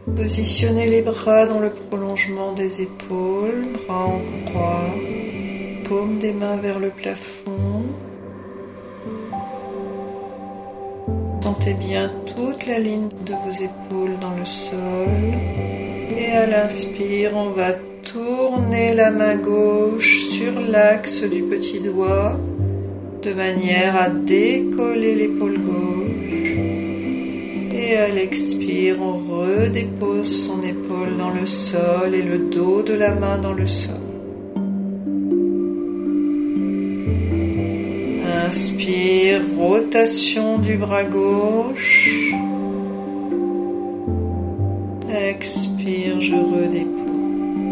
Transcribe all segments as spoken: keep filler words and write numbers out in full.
Positionnez les bras dans le prolongement des épaules, bras en croix, paume des mains vers le plafond. Sentez bien toute la ligne de vos épaules dans le sol. Et à l'inspire, on va tourner la main gauche sur l'axe du petit doigt de manière à décoller l'épaule gauche. Et à l'expire, on redépose son épaule dans le sol et le dos de la main dans le sol. Inspire, rotation du bras gauche. Expire, je redépose.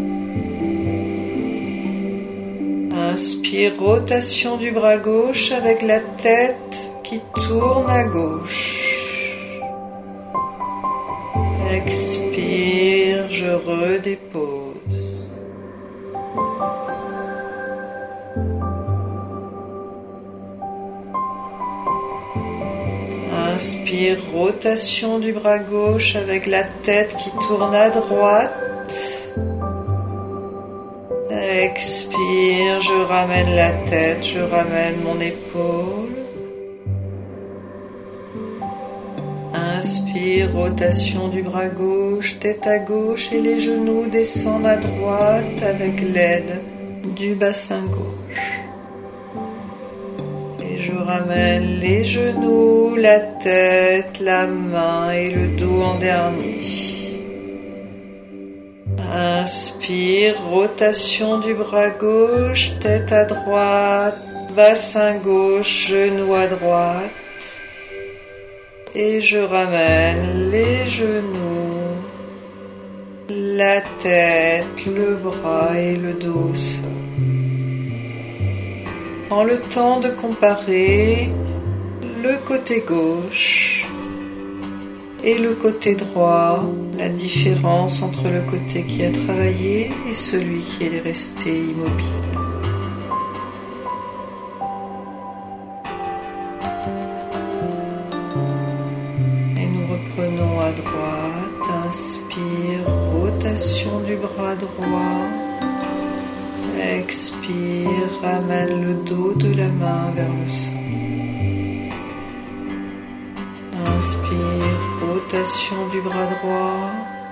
Inspire, rotation du bras gauche avec la tête qui tourne à gauche. Expire, je redépose. Inspire, rotation du bras gauche avec la tête qui tourne à droite. Expire, je ramène la tête, je ramène mon épaule. Inspire, rotation du bras gauche, tête à gauche et les genoux descendent à droite avec l'aide du bassin gauche. Je ramène les genoux, la tête, la main et le dos en dernier. Inspire, rotation du bras gauche, tête à droite, bassin gauche, genou à droite. Et je ramène les genoux, la tête, le bras et le dos au sol. Prends le temps de comparer le côté gauche et le côté droit, la différence entre le côté qui a travaillé et celui qui est resté immobile. Et nous reprenons à droite, inspire, rotation du bras droit. Expire, ramène le dos de la main vers le sol. Inspire, rotation du bras droit.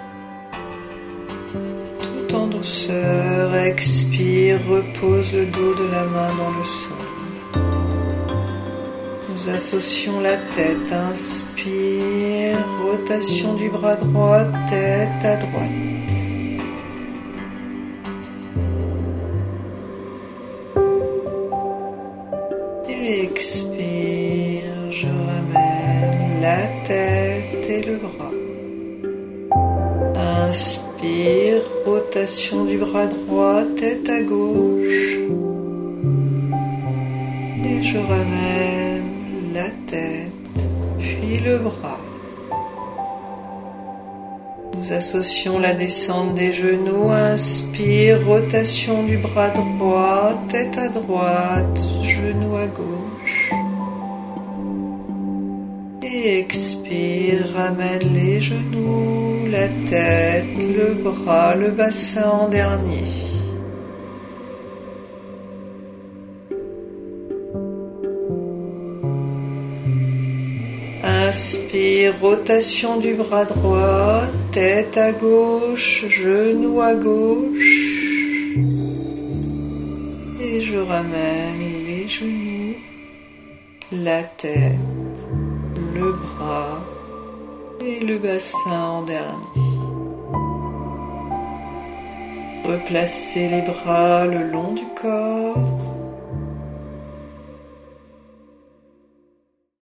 Tout en douceur, expire, repose le dos de la main dans le sol. Nous associons la tête, inspire, rotation du bras droit, tête à droite. Expire, je ramène la tête et le bras. Inspire, rotation du bras droit, tête à gauche. Et je ramène la tête, puis le bras. Nous associons la descente des genoux. Inspire, rotation du bras droit, tête à droite, genou à gauche. Et expire, ramène les genoux, la tête, le bras, le bassin en dernier. Inspire, rotation du bras droit, tête à gauche, genou à gauche. Et je ramène les genoux, la tête, le bras et le bassin en dernier. Replacez les bras le long du corps.